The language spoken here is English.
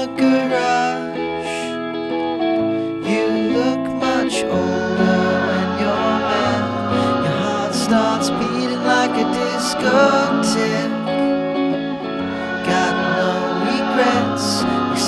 garage. You look much older when you're mad. Your heart starts beating like a discotheque.